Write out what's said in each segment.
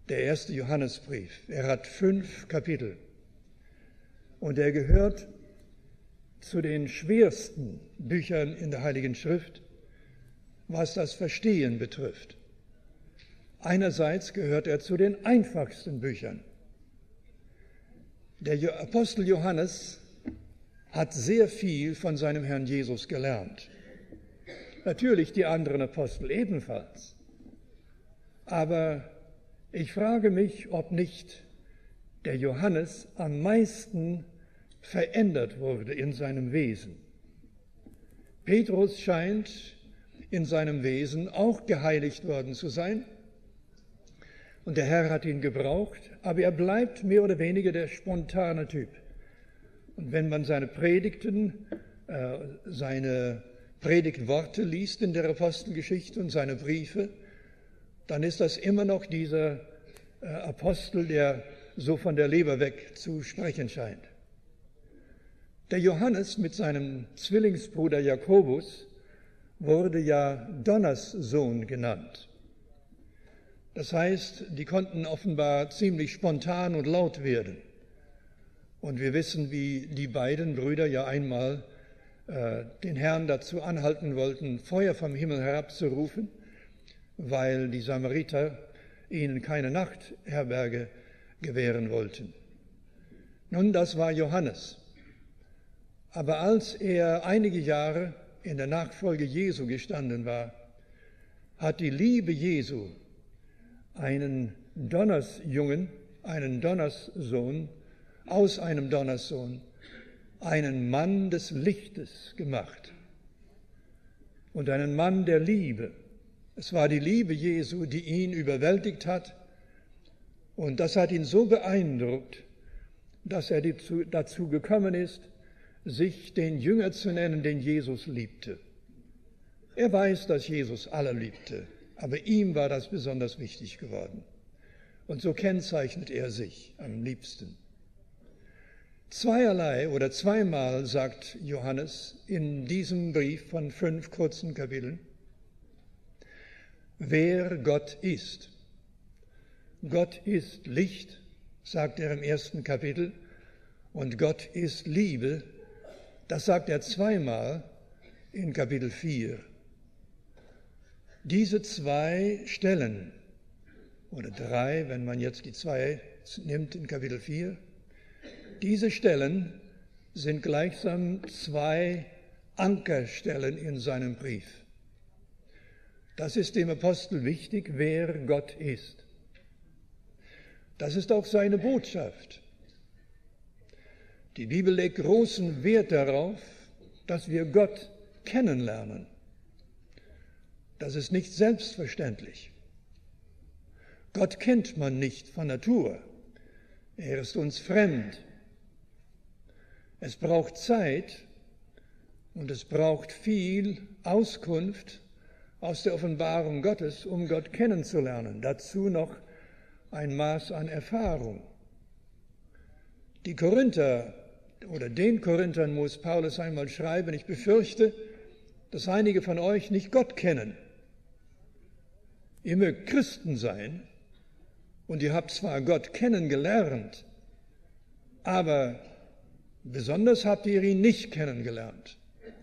der erste Johannesbrief. Er hat 5 Kapitel und er gehört zu den schwersten Büchern in der Heiligen Schrift, was das Verstehen betrifft. Einerseits gehört er zu den einfachsten Büchern. Der Apostel Johannes hat sehr viel von seinem Herrn Jesus gelernt. Natürlich die anderen Apostel ebenfalls. Aber ich frage mich, ob nicht der Johannes am meisten verändert wurde in seinem Wesen. Petrus scheint in seinem Wesen auch geheiligt worden zu sein. Und der Herr hat ihn gebraucht, aber er bleibt mehr oder weniger der spontane Typ. Und wenn man seine Predigten, seine Predigtworte liest in der Apostelgeschichte und seine Briefe, dann ist das immer noch dieser Apostel, der so von der Leber weg zu sprechen scheint. Der Johannes mit seinem Zwillingsbruder Jakobus wurde ja Donners Sohn genannt. Das heißt, die konnten offenbar ziemlich spontan und laut werden. Und wir wissen, wie die beiden Brüder ja einmal den Herrn dazu anhalten wollten, Feuer vom Himmel herabzurufen, weil die Samariter ihnen keine Nachtherberge gewähren wollten. Nun, das war Johannes. Aber als er einige Jahre in der Nachfolge Jesu gestanden war, hat die Liebe Jesu einen Donnersjungen, einen Donnerssohn, aus einem Donnerssohn, einen Mann des Lichtes gemacht und einen Mann der Liebe. Es war die Liebe Jesu, die ihn überwältigt hat, und das hat ihn so beeindruckt, dass er dazu gekommen ist, sich den Jünger zu nennen, den Jesus liebte. Er weiß, dass Jesus alle liebte, aber ihm war das besonders wichtig geworden. Und so kennzeichnet er sich am liebsten. Zweimal sagt Johannes in diesem Brief von 5 kurzen Kapiteln, wer Gott ist. Gott ist Licht, sagt er im 1. Kapitel, und Gott ist Liebe, das sagt er 2-mal in Kapitel 4. Diese 2 Stellen, oder 3, wenn man jetzt die 2 nimmt in Kapitel 4, diese Stellen sind gleichsam 2 Ankerstellen in seinem Brief. Das ist dem Apostel wichtig, wer Gott ist. Das ist auch seine Botschaft. Die Bibel legt großen Wert darauf, dass wir Gott kennenlernen. Das ist nicht selbstverständlich. Gott kennt man nicht von Natur. Er ist uns fremd. Es braucht Zeit und es braucht viel Auskunft aus der Offenbarung Gottes, um Gott kennenzulernen. Dazu noch ein Maß an Erfahrung. Die Korinther oder den Korinthern muss Paulus einmal schreiben, ich befürchte, dass einige von euch nicht Gott kennen. Ihr mögt Christen sein und ihr habt zwar Gott kennengelernt, aber besonders habt ihr ihn nicht kennengelernt.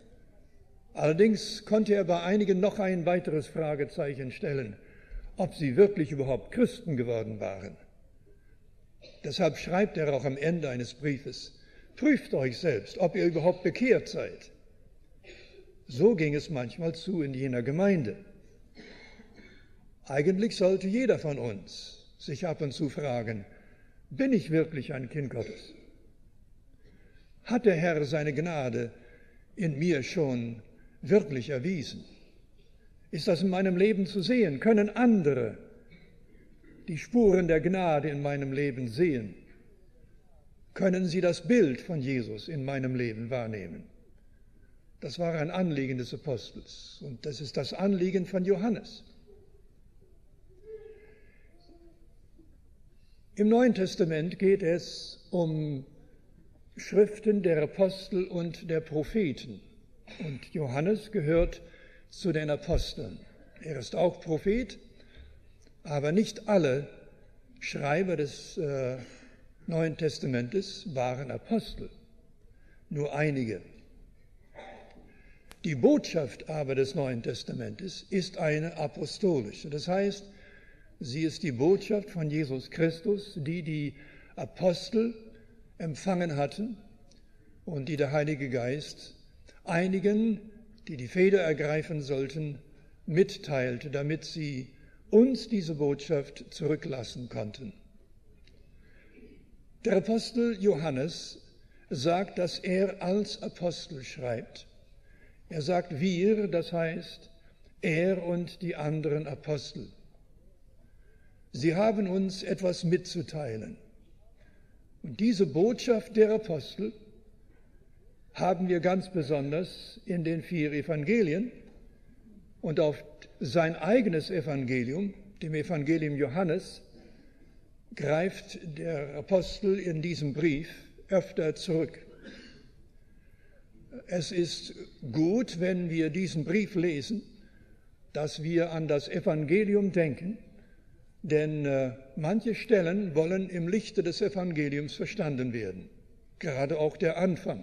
Allerdings konnte er bei einigen noch ein weiteres Fragezeichen stellen, ob sie wirklich überhaupt Christen geworden waren. Deshalb schreibt er auch am Ende eines Briefes, prüft euch selbst, ob ihr überhaupt bekehrt seid. So ging es manchmal zu in jener Gemeinde. Eigentlich sollte jeder von uns sich ab und zu fragen, bin ich wirklich ein Kind Gottes? Hat der Herr seine Gnade in mir schon wirklich erwiesen? Ist das in meinem Leben zu sehen? Können andere die Spuren der Gnade in meinem Leben sehen? Können sie das Bild von Jesus in meinem Leben wahrnehmen? Das war ein Anliegen des Apostels und das ist das Anliegen von Johannes. Im Neuen Testament geht es um Schriften der Apostel und der Propheten. Und Johannes gehört zu den Aposteln. Er ist auch Prophet, aber nicht alle Schreiber des Neuen Testamentes waren Apostel, nur einige. Die Botschaft aber des Neuen Testamentes ist eine apostolische. Das heißt, sie ist die Botschaft von Jesus Christus, die die Apostel empfangen hatten und die der Heilige Geist einigen, die die Feder ergreifen sollten, mitteilte, damit sie uns diese Botschaft zurücklassen konnten. Der Apostel Johannes sagt, dass er als Apostel schreibt. Er sagt wir, das heißt er und die anderen Apostel. Sie haben uns etwas mitzuteilen. Und diese Botschaft der Apostel haben wir ganz besonders in den 4 Evangelien und auf sein eigenes Evangelium, dem Evangelium Johannes, greift der Apostel in diesem Brief öfter zurück. Es ist gut, wenn wir diesen Brief lesen, dass wir an das Evangelium denken, denn manche Stellen wollen im Lichte des Evangeliums verstanden werden, gerade auch der Anfang.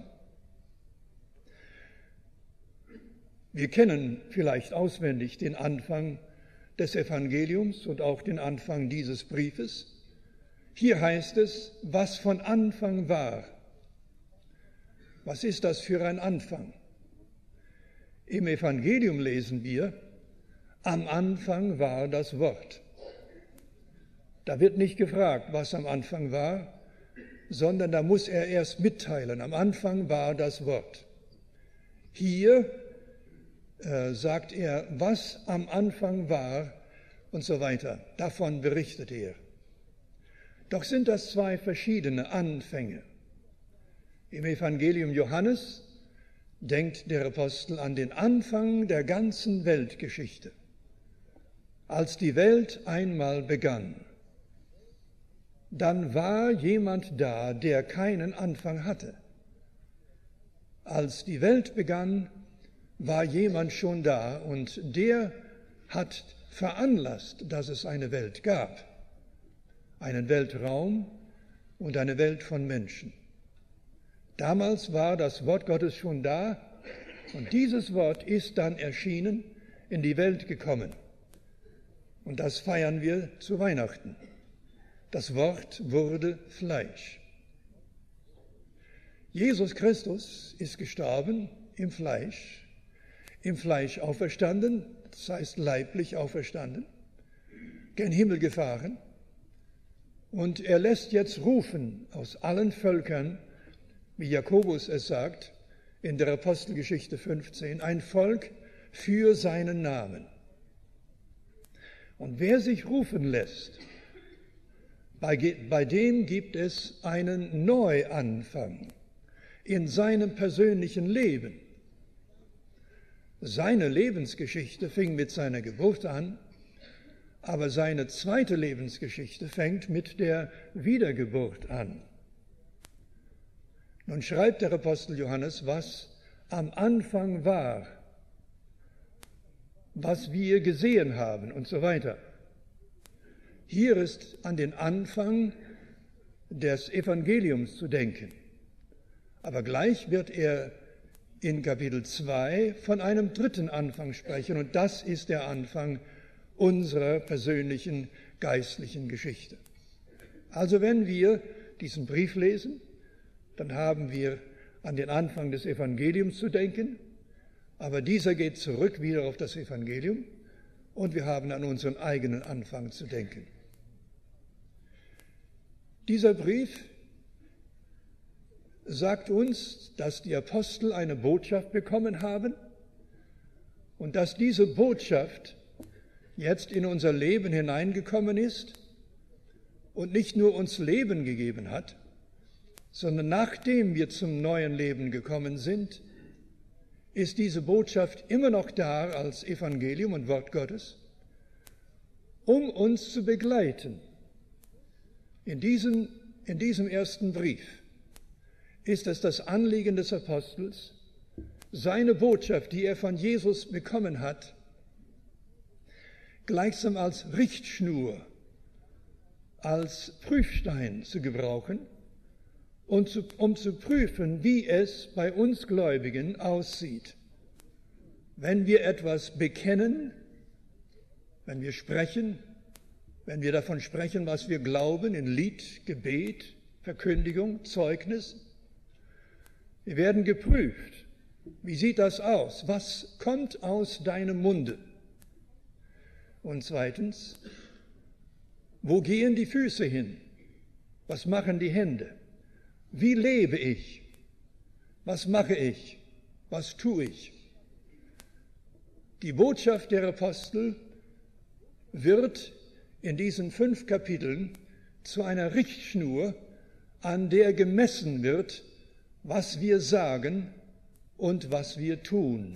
Wir kennen vielleicht auswendig den Anfang des Evangeliums und auch den Anfang dieses Briefes. Hier heißt es, was von Anfang war. Was ist das für ein Anfang? Im Evangelium lesen wir, am Anfang war das Wort. Da wird nicht gefragt, was am Anfang war, sondern da muss er erst mitteilen, am Anfang war das Wort. Hier sagt er, was am Anfang war und so weiter. Davon berichtet er. Doch sind das 2 verschiedene Anfänge. Im Evangelium Johannes denkt der Apostel an den Anfang der ganzen Weltgeschichte, als die Welt einmal begann. Dann war jemand da, der keinen Anfang hatte. Als die Welt begann, war jemand schon da und der hat veranlasst, dass es eine Welt gab, einen Weltraum und eine Welt von Menschen. Damals war das Wort Gottes schon da und dieses Wort ist dann erschienen, in die Welt gekommen. Und das feiern wir zu Weihnachten. Das Wort wurde Fleisch. Jesus Christus ist gestorben im Fleisch auferstanden, das heißt leiblich auferstanden, gen Himmel gefahren. Und er lässt jetzt rufen aus allen Völkern, wie Jakobus es sagt, in der Apostelgeschichte 15, ein Volk für seinen Namen. Und wer sich rufen lässt, bei dem gibt es einen Neuanfang in seinem persönlichen Leben. Seine Lebensgeschichte fing mit seiner Geburt an, aber seine zweite Lebensgeschichte fängt mit der Wiedergeburt an. Nun schreibt der Apostel Johannes, was am Anfang war, was wir gesehen haben und so weiter. Hier ist an den Anfang des Evangeliums zu denken. Aber gleich wird er in Kapitel 2 von einem dritten Anfang sprechen und das ist der Anfang unserer persönlichen geistlichen Geschichte. Also wenn wir diesen Brief lesen, dann haben wir an den Anfang des Evangeliums zu denken, aber dieser geht zurück wieder auf das Evangelium und wir haben an unseren eigenen Anfang zu denken. Dieser Brief sagt uns, dass die Apostel eine Botschaft bekommen haben und dass diese Botschaft jetzt in unser Leben hineingekommen ist und nicht nur uns Leben gegeben hat, sondern nachdem wir zum neuen Leben gekommen sind, ist diese Botschaft immer noch da als Evangelium und Wort Gottes, um uns zu begleiten. In diesem ersten Brief ist es das Anliegen des Apostels, seine Botschaft, die er von Jesus bekommen hat, gleichsam als Richtschnur, als Prüfstein zu gebrauchen und um zu prüfen, wie es bei uns Gläubigen aussieht. Wenn wir etwas bekennen, wenn wir sprechen, wenn wir davon sprechen, was wir glauben, in Lied, Gebet, Verkündigung, Zeugnis, wir werden geprüft. Wie sieht das aus? Was kommt aus deinem Munde? Und zweitens, wo gehen die Füße hin? Was machen die Hände? Wie lebe ich? Was mache ich? Was tue ich? Die Botschaft der Apostel wird in diesen 5 Kapiteln zu einer Richtschnur, an der gemessen wird, was wir sagen und was wir tun.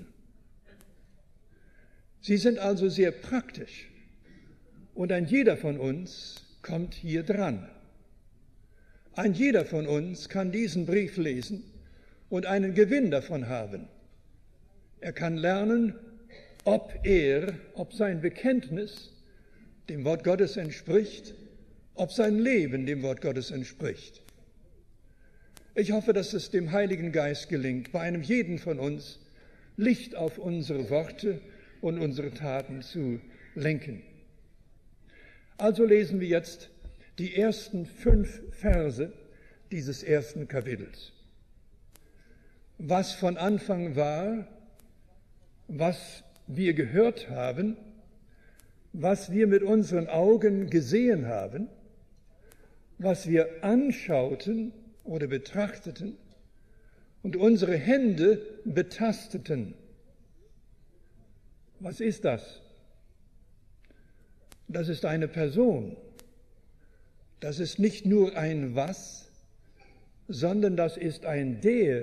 Sie sind also sehr praktisch und ein jeder von uns kommt hier dran. Ein jeder von uns kann diesen Brief lesen und einen Gewinn davon haben. Er kann lernen, ob sein Bekenntnis dem Wort Gottes entspricht, ob sein Leben dem Wort Gottes entspricht. Ich hoffe, dass es dem Heiligen Geist gelingt, bei einem jeden von uns Licht auf unsere Worte und unsere Taten zu lenken. Also lesen wir jetzt die ersten 5 Verse dieses ersten Kapitels. Was von Anfang war, was wir gehört haben, was wir mit unseren Augen gesehen haben, was wir anschauten oder betrachteten und unsere Hände betasteten. Was ist das? Das ist eine Person. Das ist nicht nur ein Was, sondern das ist ein Der.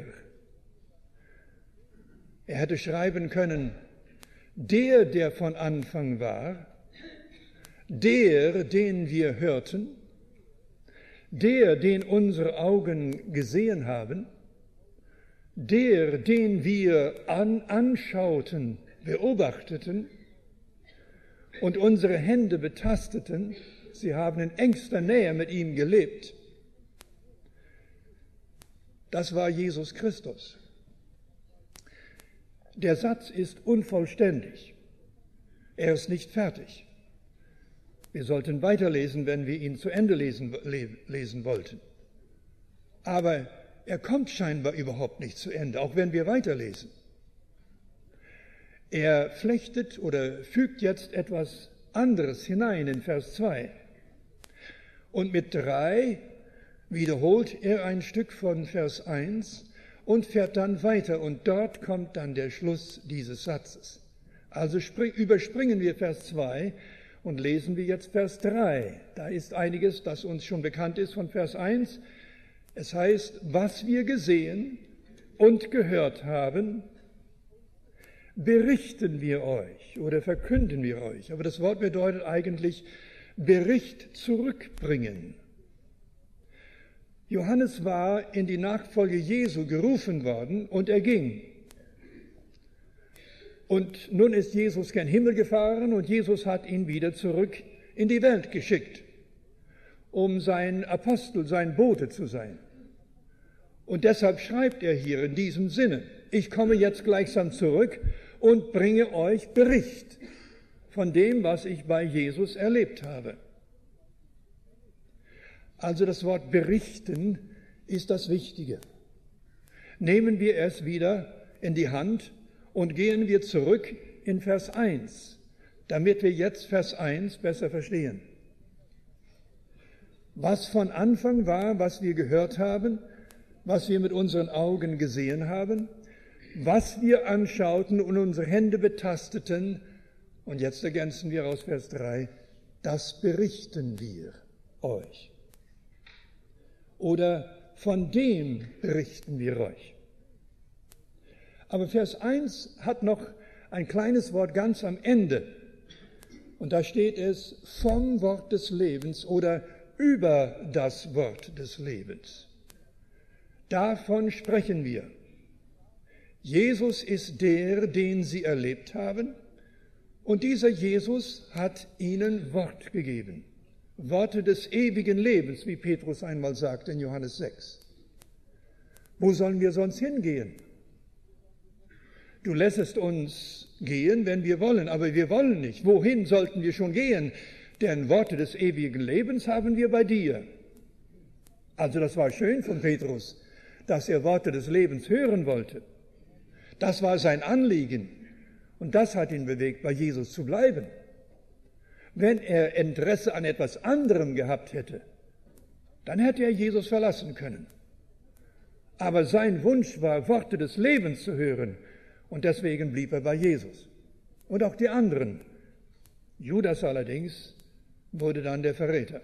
Er hätte schreiben können, der von Anfang war, der, den wir hörten, der, den unsere Augen gesehen haben, der, den wir anschauten, beobachteten und unsere Hände betasteten, sie haben in engster Nähe mit ihm gelebt. Das war Jesus Christus. Der Satz ist unvollständig. Er ist nicht fertig. Wir sollten weiterlesen, wenn wir ihn zu Ende lesen wollten. Aber er kommt scheinbar überhaupt nicht zu Ende, auch wenn wir weiterlesen. Er flechtet oder fügt jetzt etwas anderes hinein in Vers 2. Und mit 3 wiederholt er ein Stück von Vers 1 und fährt dann weiter. Und dort kommt dann der Schluss dieses Satzes. Also überspringen wir Vers 2 und lesen wir jetzt Vers 3. Da ist einiges, das uns schon bekannt ist von Vers 1. Es heißt, was wir gesehen und gehört haben, berichten wir euch oder verkünden wir euch. Aber das Wort bedeutet eigentlich Bericht zurückbringen. Johannes war in die Nachfolge Jesu gerufen worden und er ging. Und nun ist Jesus gen Himmel gefahren und Jesus hat ihn wieder zurück in die Welt geschickt, um sein Apostel, sein Bote zu sein. Und deshalb schreibt er hier in diesem Sinne, ich komme jetzt gleichsam zurück und bringe euch Bericht von dem, was ich bei Jesus erlebt habe. Also das Wort berichten ist das Wichtige. Nehmen wir es wieder in die Hand und gehen wir zurück in Vers 1, damit wir jetzt Vers 1 besser verstehen. Was von Anfang war, was wir gehört haben, was wir mit unseren Augen gesehen haben, was wir anschauten und unsere Hände betasteten, und jetzt ergänzen wir aus Vers 3, das berichten wir euch. Oder von dem berichten wir euch. Aber Vers 1 hat noch ein kleines Wort ganz am Ende. Und da steht es vom Wort des Lebens oder über das Wort des Lebens. Davon sprechen wir. Jesus ist der, den sie erlebt haben, und dieser Jesus hat ihnen Wort gegeben. Worte des ewigen Lebens, wie Petrus einmal sagte in Johannes 6. Wo sollen wir sonst hingehen? Du lässest uns gehen, wenn wir wollen, aber wir wollen nicht. Wohin sollten wir schon gehen? Denn Worte des ewigen Lebens haben wir bei dir. Also das war schön von Petrus, dass er Worte des Lebens hören wollte. Das war sein Anliegen und das hat ihn bewegt, bei Jesus zu bleiben. Wenn er Interesse an etwas anderem gehabt hätte, dann hätte er Jesus verlassen können. Aber sein Wunsch war, Worte des Lebens zu hören und deswegen blieb er bei Jesus. Und auch die anderen. Judas allerdings wurde dann der Verräter.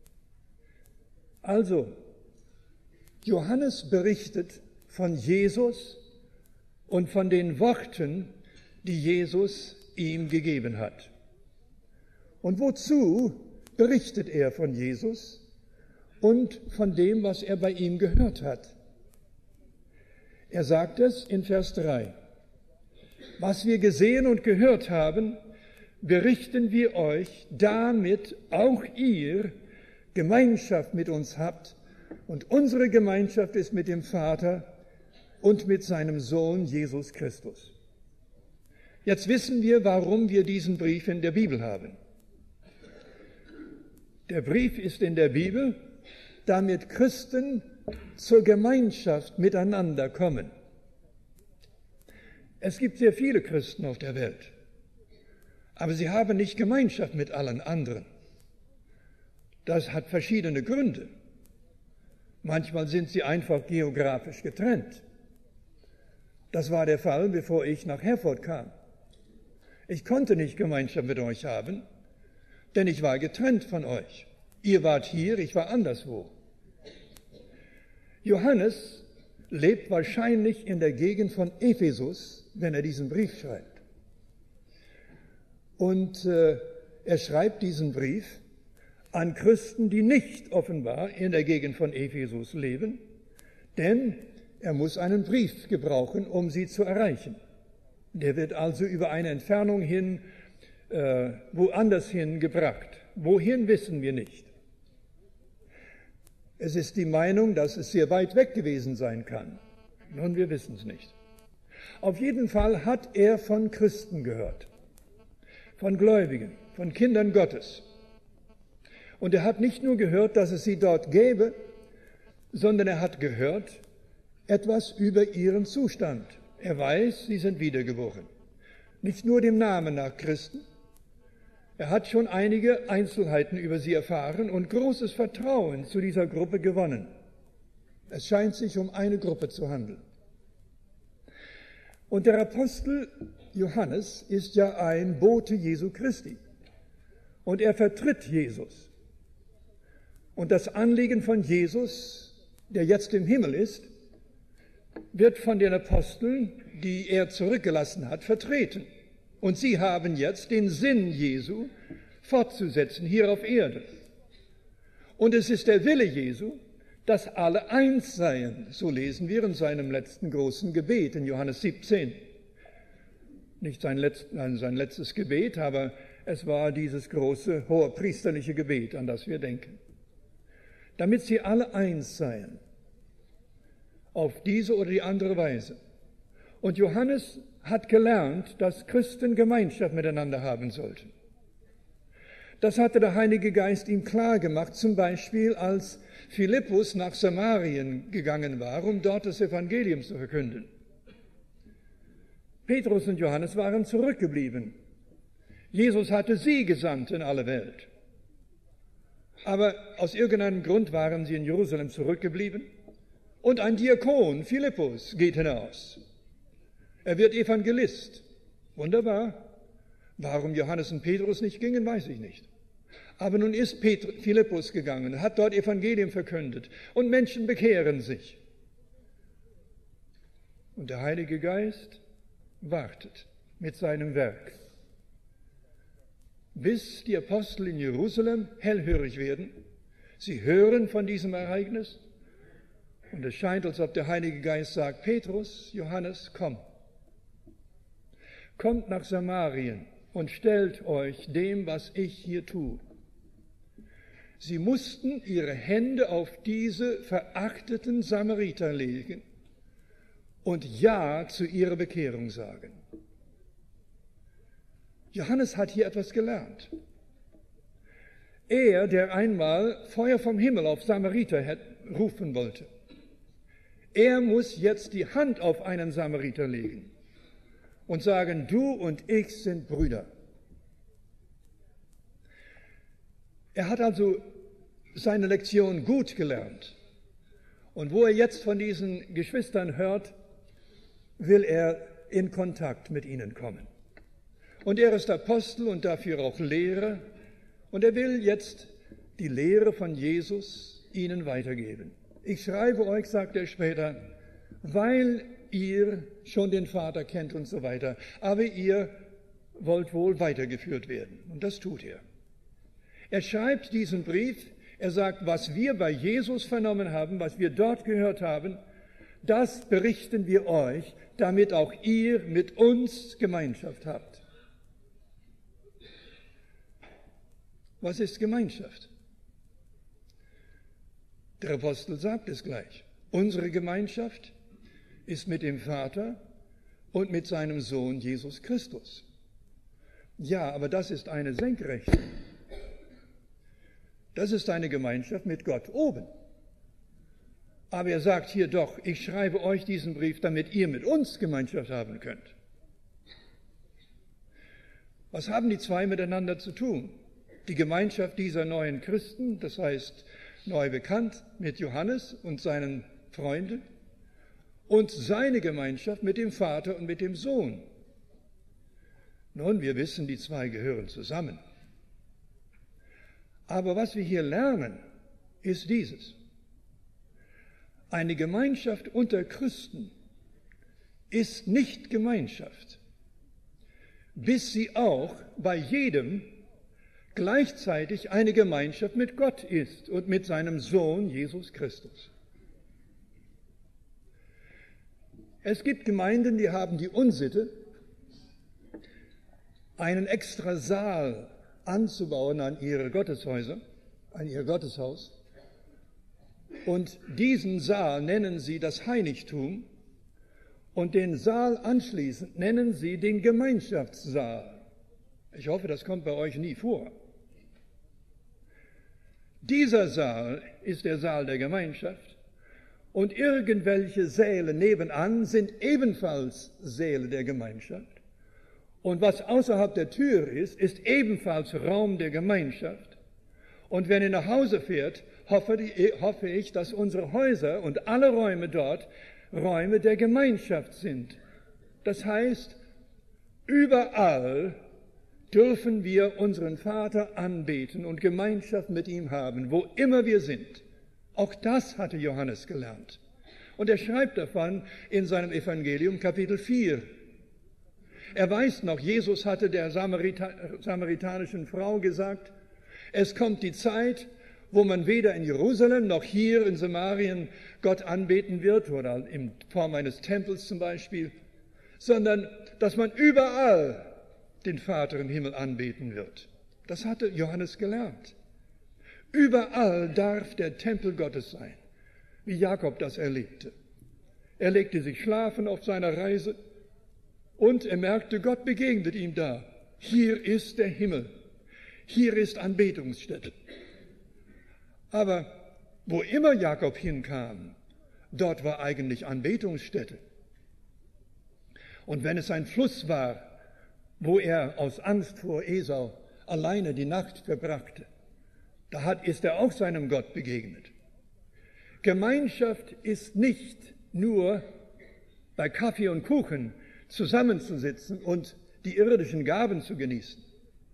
Also, Johannes berichtet von Jesus und von den Worten, die Jesus ihm gegeben hat. Und wozu berichtet er von Jesus und von dem, was er bei ihm gehört hat? Er sagt es in Vers 3. Was wir gesehen und gehört haben, berichten wir euch, damit auch ihr Gemeinschaft mit uns habt. Und unsere Gemeinschaft ist mit dem Vater und mit seinem Sohn Jesus Christus. Jetzt wissen wir, warum wir diesen Brief in der Bibel haben. Der Brief ist in der Bibel, damit Christen zur Gemeinschaft miteinander kommen. Es gibt sehr viele Christen auf der Welt, aber sie haben nicht Gemeinschaft mit allen anderen. Das hat verschiedene Gründe. Manchmal sind sie einfach geografisch getrennt. Das war der Fall, bevor ich nach Herford kam. Ich konnte nicht Gemeinschaft mit euch haben, denn ich war getrennt von euch. Ihr wart hier, ich war anderswo. Johannes lebt wahrscheinlich in der Gegend von Ephesus, wenn er diesen Brief schreibt. Und er schreibt diesen Brief an Christen, die nicht offenbar in der Gegend von Ephesus leben, denn er muss einen Brief gebrauchen, um sie zu erreichen. Der wird also über eine Entfernung hin, woanders hin gebracht. Wohin, wissen wir nicht. Es ist die Meinung, dass es sehr weit weg gewesen sein kann. Nun, wir wissen es nicht. Auf jeden Fall hat er von Christen gehört, von Gläubigen, von Kindern Gottes. Und er hat nicht nur gehört, dass es sie dort gäbe, sondern er hat gehört etwas über ihren Zustand. Er weiß, sie sind wiedergeboren. Nicht nur dem Namen nach Christen. Er hat schon einige Einzelheiten über sie erfahren und großes Vertrauen zu dieser Gruppe gewonnen. Es scheint sich um eine Gruppe zu handeln. Und der Apostel Johannes ist ja ein Bote Jesu Christi. Und er vertritt Jesus. Und das Anliegen von Jesus, der jetzt im Himmel ist, wird von den Aposteln, die er zurückgelassen hat, vertreten. Und sie haben jetzt den Sinn Jesu fortzusetzen hier auf Erde. Und es ist der Wille Jesu, dass alle eins seien. So lesen wir in seinem letzten großen Gebet in Johannes 17. Nicht sein letztes Gebet, aber es war dieses große hohepriesterliche Gebet, an das wir denken. Damit sie alle eins seien. Auf diese oder die andere Weise. Und Johannes hat gelernt, dass Christen Gemeinschaft miteinander haben sollten. Das hatte der Heilige Geist ihm klar gemacht, zum Beispiel als Philippus nach Samarien gegangen war, um dort das Evangelium zu verkünden. Petrus und Johannes waren zurückgeblieben. Jesus hatte sie gesandt in alle Welt. Aber aus irgendeinem Grund waren sie in Jerusalem zurückgeblieben. Und ein Diakon, Philippus, geht hinaus. Er wird Evangelist. Wunderbar. Warum Johannes und Petrus nicht gingen, weiß ich nicht. Aber nun ist Philippus gegangen, hat dort Evangelium verkündet und Menschen bekehren sich. Und der Heilige Geist wartet mit seinem Werk, bis die Apostel in Jerusalem hellhörig werden. Sie hören von diesem Ereignis und es scheint, als ob der Heilige Geist sagt, Petrus, Johannes, komm. Kommt nach Samarien und stellt euch dem, was ich hier tue. Sie mussten ihre Hände auf diese verachteten Samariter legen und Ja zu ihrer Bekehrung sagen. Johannes hat hier etwas gelernt. Er, der einmal Feuer vom Himmel auf Samariter rufen wollte, er muss jetzt die Hand auf einen Samariter legen und sagen, du und ich sind Brüder. Er hat also seine Lektion gut gelernt. Und wo er jetzt von diesen Geschwistern hört, will er in Kontakt mit ihnen kommen. Und er ist Apostel und dafür auch Lehrer. Und er will jetzt die Lehre von Jesus ihnen weitergeben. Ich schreibe euch, sagt er später, weil ihr schon den Vater kennt und so weiter. Aber ihr wollt wohl weitergeführt werden. Und das tut er. Er schreibt diesen Brief, er sagt, was wir bei Jesus vernommen haben, was wir dort gehört haben, das berichten wir euch, damit auch ihr mit uns Gemeinschaft habt. Was ist Gemeinschaft? Der Apostel sagt es gleich. Unsere Gemeinschaft ist mit dem Vater und mit seinem Sohn Jesus Christus. Ja, aber das ist eine Senkrechte. Das ist eine Gemeinschaft mit Gott oben. Aber er sagt hier doch, ich schreibe euch diesen Brief, damit ihr mit uns Gemeinschaft haben könnt. Was haben die zwei miteinander zu tun? Die Gemeinschaft dieser neuen Christen, das heißt neu bekannt mit Johannes und seinen Freunden, und seine Gemeinschaft mit dem Vater und mit dem Sohn. Nun, wir wissen, die zwei gehören zusammen. Aber was wir hier lernen, ist dieses. Eine Gemeinschaft unter Christen ist nicht Gemeinschaft, bis sie auch bei jedem gleichzeitig eine Gemeinschaft mit Gott ist und mit seinem Sohn Jesus Christus. Es gibt Gemeinden, die haben die Unsitte, einen extra Saal anzubauen an ihre Gotteshäuser, an ihr Gotteshaus. Und diesen Saal nennen sie das Heiligtum und den Saal anschließend nennen sie den Gemeinschaftssaal. Ich hoffe, das kommt bei euch nie vor. Dieser Saal ist der Saal der Gemeinschaft und irgendwelche Säle nebenan sind ebenfalls Säle der Gemeinschaft. Und was außerhalb der Tür ist, ist ebenfalls Raum der Gemeinschaft. Und wenn ihr nach Hause fährt, hoffe ich, dass unsere Häuser und alle Räume dort Räume der Gemeinschaft sind. Das heißt, überall dürfen wir unseren Vater anbeten und Gemeinschaft mit ihm haben, wo immer wir sind. Auch das hatte Johannes gelernt. Und er schreibt davon in seinem Evangelium Kapitel 4. Er weiß noch, Jesus hatte der samaritanischen Frau gesagt, es kommt die Zeit, wo man weder in Jerusalem noch hier in Samarien Gott anbeten wird, oder in Form eines Tempels zum Beispiel, sondern dass man überall den Vater im Himmel anbeten wird. Das hatte Johannes gelernt. Überall darf der Tempel Gottes sein, wie Jakob das erlebte. Er legte sich schlafen auf seiner Reise und er merkte, Gott begegnet ihm da. Hier ist der Himmel. Hier ist Anbetungsstätte. Aber wo immer Jakob hinkam, dort war eigentlich Anbetungsstätte. Und wenn es ein Fluss war, wo er aus Angst vor Esau alleine die Nacht verbrachte, ist er auch seinem Gott begegnet. Gemeinschaft ist nicht nur bei Kaffee und Kuchen zusammenzusitzen und die irdischen Gaben zu genießen.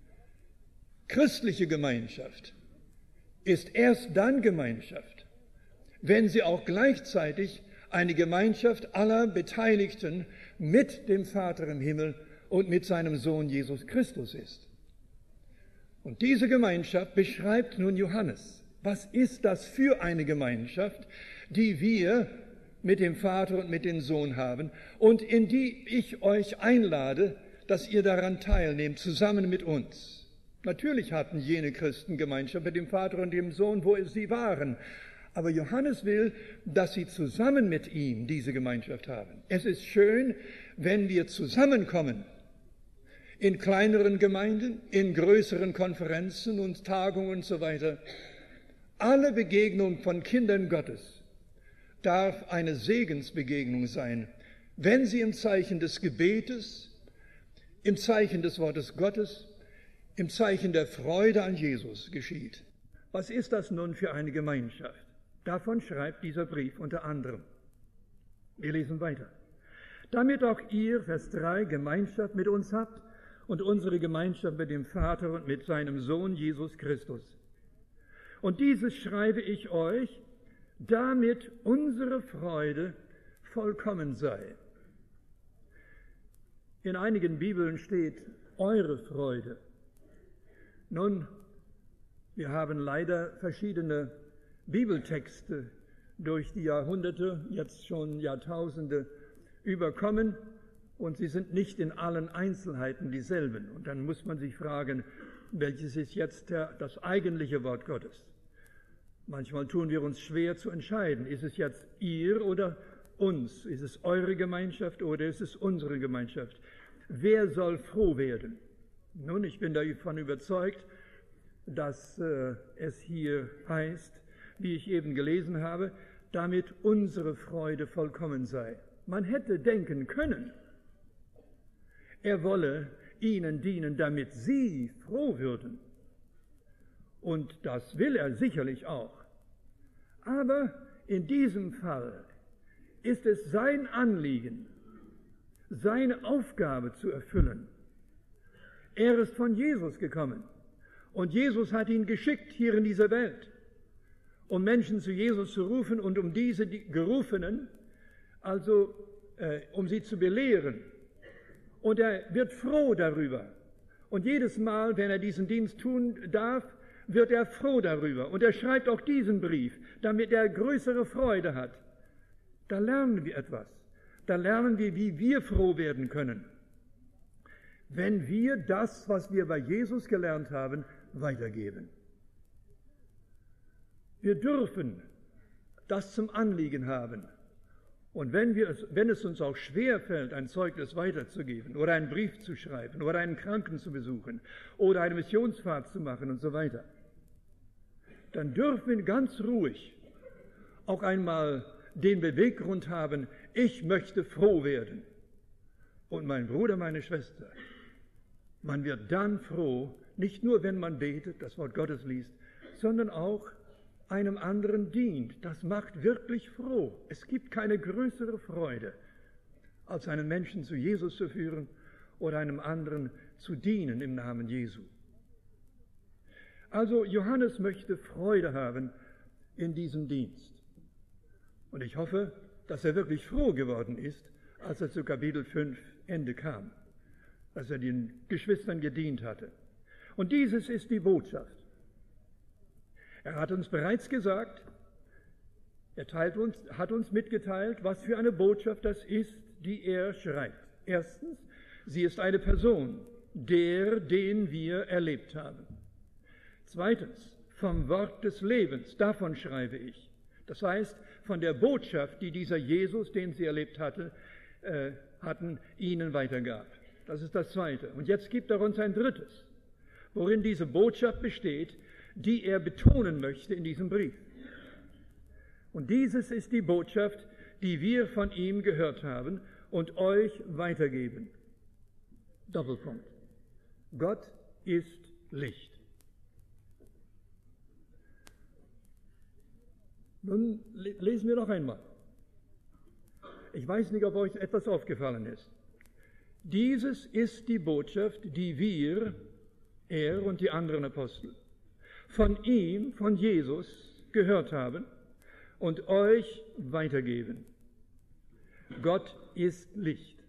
Christliche Gemeinschaft ist erst dann Gemeinschaft, wenn sie auch gleichzeitig eine Gemeinschaft aller Beteiligten mit dem Vater im Himmel und mit seinem Sohn Jesus Christus ist. Und diese Gemeinschaft beschreibt nun Johannes. Was ist das für eine Gemeinschaft, die wir mit dem Vater und mit dem Sohn haben und in die ich euch einlade, dass ihr daran teilnehmt, zusammen mit uns? Natürlich hatten jene Christen Gemeinschaft mit dem Vater und dem Sohn, wo sie waren. Aber Johannes will, dass sie zusammen mit ihm diese Gemeinschaft haben. Es ist schön, wenn wir zusammenkommen. In kleineren Gemeinden, in größeren Konferenzen und Tagungen und so weiter. Alle Begegnung von Kindern Gottes darf eine Segensbegegnung sein, wenn sie im Zeichen des Gebetes, im Zeichen des Wortes Gottes, im Zeichen der Freude an Jesus geschieht. Was ist das nun für eine Gemeinschaft? Davon schreibt dieser Brief unter anderem. Wir lesen weiter. Damit auch ihr, Vers 3, Gemeinschaft mit uns habt und unsere Gemeinschaft mit dem Vater und mit seinem Sohn Jesus Christus. Und dieses schreibe ich euch, damit unsere Freude vollkommen sei. In einigen Bibeln steht eure Freude. Nun, wir haben leider verschiedene Bibeltexte durch die Jahrhunderte, jetzt schon Jahrtausende überkommen und sie sind nicht in allen Einzelheiten dieselben. Und dann muss man sich fragen, welches ist jetzt das eigentliche Wort Gottes? Manchmal tun wir uns schwer zu entscheiden. Ist es jetzt ihr oder uns? Ist es eure Gemeinschaft oder ist es unsere Gemeinschaft? Wer soll froh werden? Nun, ich bin davon überzeugt, dass es hier heißt, wie ich eben gelesen habe, damit unsere Freude vollkommen sei. Man hätte denken können, er wolle ihnen dienen, damit sie froh würden. Und das will er sicherlich auch. Aber in diesem Fall ist es sein Anliegen, seine Aufgabe zu erfüllen. Er ist von Jesus gekommen und Jesus hat ihn geschickt hier in dieser Welt, um Menschen zu Jesus zu rufen und um diese die Gerufenen, also um sie zu belehren. Und er wird froh darüber. Und jedes Mal, wenn er diesen Dienst tun darf, wird er froh darüber. Und er schreibt auch diesen Brief, damit er größere Freude hat. Da lernen wir etwas. Da lernen wir, wie wir froh werden können, wenn wir das, was wir bei Jesus gelernt haben, weitergeben. Wir dürfen das zum Anliegen haben. Und wenn es uns auch schwer fällt, ein Zeugnis weiterzugeben oder einen Brief zu schreiben oder einen Kranken zu besuchen oder eine Missionsfahrt zu machen und so weiter, dann dürfen wir ganz ruhig auch einmal den Beweggrund haben, ich möchte froh werden. Und mein Bruder, meine Schwester, man wird dann froh, nicht nur wenn man betet, das Wort Gottes liest, sondern auch einem anderen dient. Das macht wirklich froh. Es gibt keine größere Freude, als einen Menschen zu Jesus zu führen oder einem anderen zu dienen im Namen Jesu. Also Johannes möchte Freude haben in diesem Dienst. Und ich hoffe, dass er wirklich froh geworden ist, als er zu Kapitel 5 Ende kam, als er den Geschwistern gedient hatte. Und dieses ist die Botschaft. Er hat uns bereits gesagt, hat uns mitgeteilt, was für eine Botschaft das ist, die er schreibt. Erstens, sie ist eine Person, den wir erlebt haben. Zweitens, vom Wort des Lebens, davon schreibe ich. Das heißt, von der Botschaft, die dieser Jesus, den sie erlebt hatten, ihnen weitergab. Das ist das Zweite. Und jetzt gibt er uns ein drittes, worin diese Botschaft besteht, die er betonen möchte in diesem Brief. Und dieses ist die Botschaft, die wir von ihm gehört haben und euch weitergeben. Doppelpunkt. Gott ist Licht. Nun lesen wir noch einmal. Ich weiß nicht, ob euch etwas aufgefallen ist. Dieses ist die Botschaft, die wir, er und die anderen Apostel, von ihm, von Jesus, gehört haben und euch weitergeben. Gott ist Licht.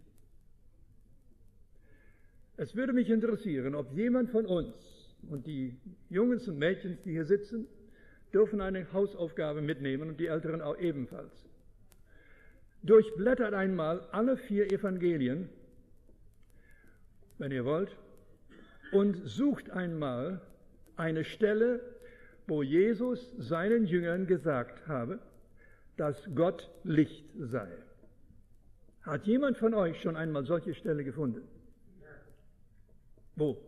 Es würde mich interessieren, ob jemand von uns, und die Jungs und Mädchen, die hier sitzen, dürfen eine Hausaufgabe mitnehmen und die Älteren auch ebenfalls. Durchblättert einmal alle 4 Evangelien, wenn ihr wollt, und sucht einmal eine Stelle, wo Jesus seinen Jüngern gesagt habe, dass Gott Licht sei. Hat jemand von euch schon einmal solche Stelle gefunden? Wo?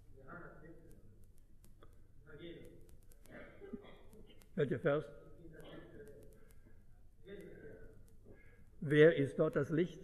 Welcher Vers? Wer ist dort das Licht?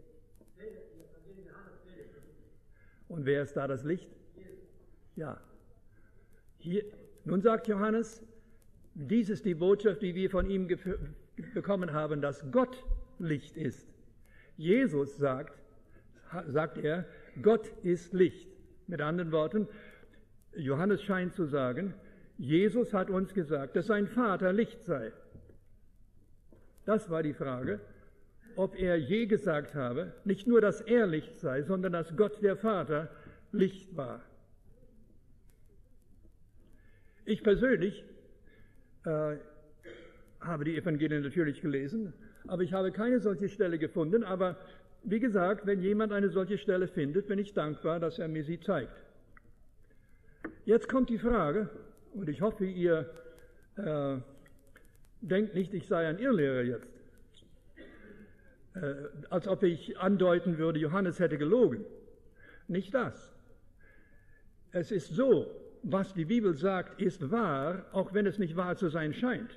Und wer ist da das Licht? Ja. Hier, nun sagt Johannes, dies ist die Botschaft, die wir von ihm bekommen haben, dass Gott Licht ist. Jesus sagt er, Gott ist Licht. Mit anderen Worten, Johannes scheint zu sagen, Jesus hat uns gesagt, dass sein Vater Licht sei. Das war die Frage, ob er je gesagt habe, nicht nur, dass er Licht sei, sondern dass Gott der Vater Licht war. Ich persönlich habe die Evangelien natürlich gelesen, aber ich habe keine solche Stelle gefunden. Aber wie gesagt, wenn jemand eine solche Stelle findet, bin ich dankbar, dass er mir sie zeigt. Jetzt kommt die Frage, und ich hoffe, ihr denkt nicht, ich sei ein Irrlehrer jetzt, als ob ich andeuten würde, Johannes hätte gelogen. Nicht das. Es ist so, was die Bibel sagt, ist wahr, auch wenn es nicht wahr zu sein scheint.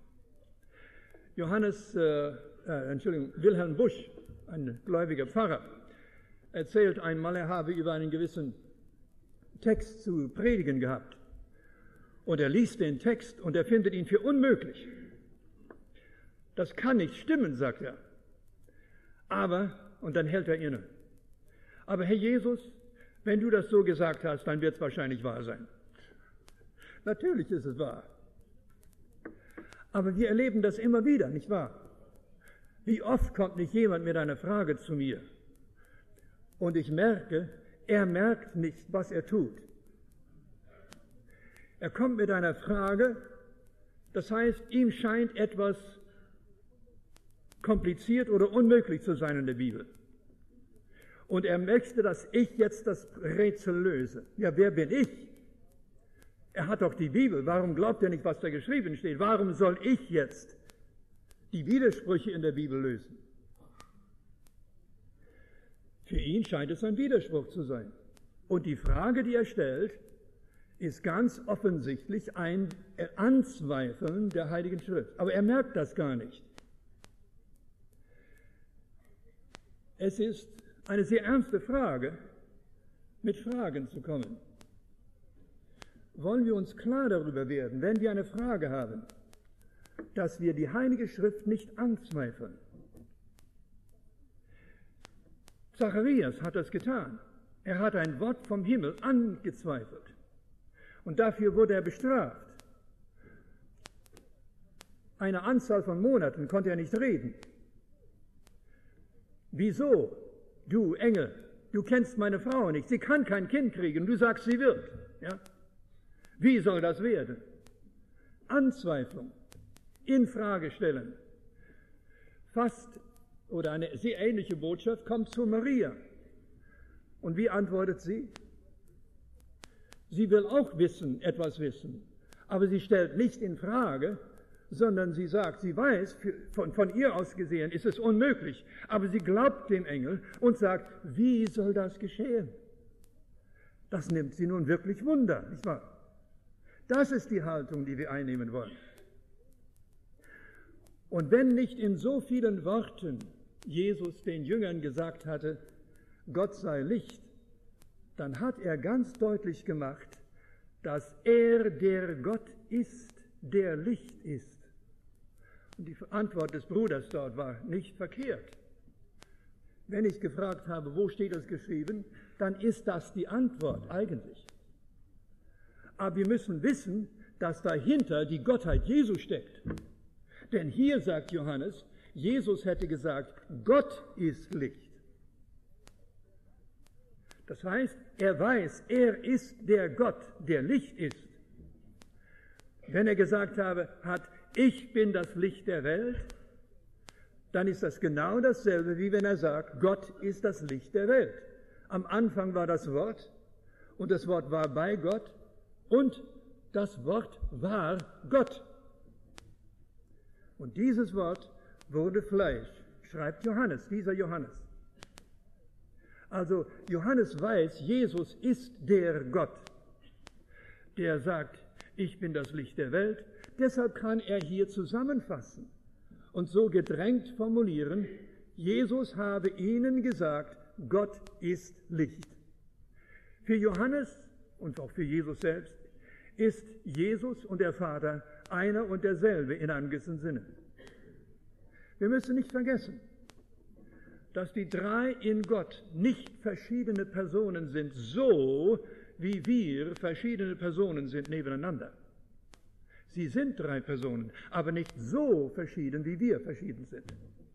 Wilhelm Busch, ein gläubiger Pfarrer, erzählt einmal, er habe über einen gewissen Text zu predigen gehabt. Und er liest den Text und er findet ihn für unmöglich. Das kann nicht stimmen, sagt er. Aber, und dann hält er inne. Aber Herr Jesus, wenn du das so gesagt hast, dann wird es wahrscheinlich wahr sein. Natürlich ist es wahr. Aber wir erleben das immer wieder, nicht wahr? Wie oft kommt nicht jemand mit einer Frage zu mir und ich merke, er merkt nicht, was er tut. Er kommt mit einer Frage, das heißt, ihm scheint etwas kompliziert oder unmöglich zu sein in der Bibel. Und er möchte, dass ich jetzt das Rätsel löse. Ja, wer bin ich? Er hat doch die Bibel. Warum glaubt er nicht, was da geschrieben steht? Warum soll ich jetzt die Widersprüche in der Bibel lösen? Für ihn scheint es ein Widerspruch zu sein. Und die Frage, die er stellt, ist ganz offensichtlich ein Anzweifeln der Heiligen Schrift. Aber er merkt das gar nicht. Es ist eine sehr ernste Frage, mit Fragen zu kommen. Wollen wir uns klar darüber werden, wenn wir eine Frage haben, dass wir die Heilige Schrift nicht anzweifeln. Zacharias hat das getan. Er hat ein Wort vom Himmel angezweifelt. Und dafür wurde er bestraft. Eine Anzahl von Monaten konnte er nicht reden. Wieso? Du Engel, du kennst meine Frau nicht. Sie kann kein Kind kriegen. Du sagst, sie wird. Ja? Wie soll das werden? Anzweiflung, Infrage stellen. Fast oder eine sehr ähnliche Botschaft kommt zu Maria. Und wie antwortet sie? Sie will auch etwas wissen, aber sie stellt nicht in Frage, sondern sie sagt, sie weiß, von ihr aus gesehen ist es unmöglich, aber sie glaubt dem Engel und sagt, wie soll das geschehen? Das nimmt sie nun wirklich Wunder, nicht wahr? Das ist die Haltung, die wir einnehmen wollen. Und wenn nicht in so vielen Worten Jesus den Jüngern gesagt hatte, Gott sei Licht, dann hat er ganz deutlich gemacht, dass er der Gott ist, der Licht ist. Und die Antwort des Bruders dort war nicht verkehrt. Wenn ich gefragt habe, wo steht das geschrieben, dann ist das die Antwort eigentlich. Aber wir müssen wissen, dass dahinter die Gottheit Jesu steckt. Denn hier sagt Johannes, Jesus hätte gesagt, Gott ist Licht. Das heißt, er weiß, er ist der Gott, der Licht ist. Wenn er gesagt hat, ich bin das Licht der Welt, dann ist das genau dasselbe, wie wenn er sagt, Gott ist das Licht der Welt. Am Anfang war das Wort und das Wort war bei Gott und das Wort war Gott. Und dieses Wort wurde Fleisch, schreibt Johannes, dieser Johannes. Also Johannes weiß, Jesus ist der Gott, der sagt, ich bin das Licht der Welt. Deshalb kann er hier zusammenfassen und so gedrängt formulieren, Jesus habe ihnen gesagt, Gott ist Licht. Für Johannes und auch für Jesus selbst ist Jesus und der Vater einer und derselbe in einem gewissen Sinne. Wir müssen nicht vergessen, dass die drei in Gott nicht verschiedene Personen sind, so wie wir verschiedene Personen sind nebeneinander. Sie sind drei Personen, aber nicht so verschieden, wie wir verschieden sind.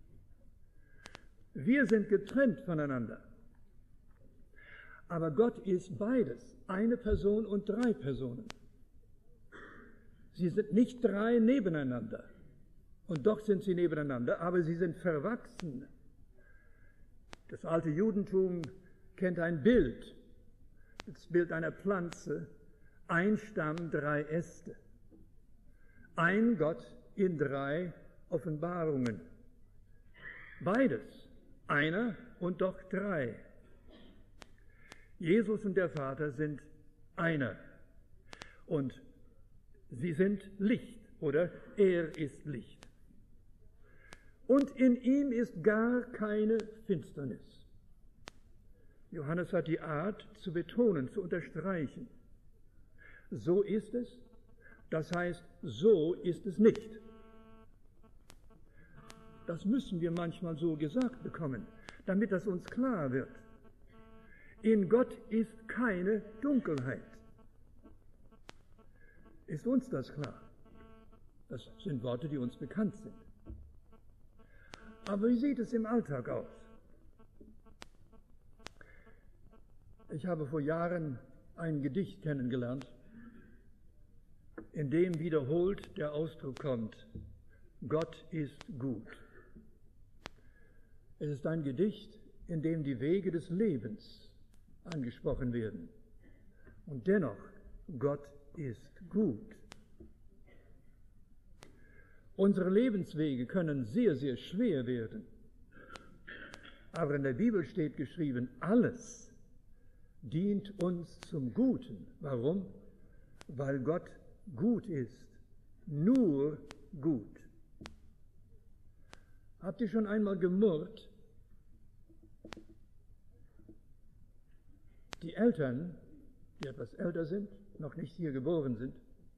Wir sind getrennt voneinander. Aber Gott ist beides, eine Person und drei Personen. Sie sind nicht drei nebeneinander. Und doch sind sie nebeneinander, aber sie sind verwachsen. Das alte Judentum kennt ein Bild, das Bild einer Pflanze, ein Stamm, drei Äste. Ein Gott in drei Offenbarungen. Beides, einer und doch drei. Jesus und der Vater sind einer. Und sie sind Licht, oder er ist Licht. Und in ihm ist gar keine Finsternis. Johannes hat die Art zu betonen, zu unterstreichen. So ist es, das heißt, so ist es nicht. Das müssen wir manchmal so gesagt bekommen, damit das uns klar wird. In Gott ist keine Dunkelheit. Ist uns das klar? Das sind Worte, die uns bekannt sind. Aber wie sieht es im Alltag aus? Ich habe vor Jahren ein Gedicht kennengelernt, in dem wiederholt der Ausdruck kommt, Gott ist gut. Es ist ein Gedicht, in dem die Wege des Lebens angesprochen werden. Und dennoch, Gott ist gut. Unsere Lebenswege können sehr, sehr schwer werden. Aber in der Bibel steht geschrieben, alles dient uns zum Guten. Warum? Weil Gott gut ist. Nur gut. Habt ihr schon einmal gemurrt? Die Eltern, die etwas älter sind, noch nicht hier geboren sind,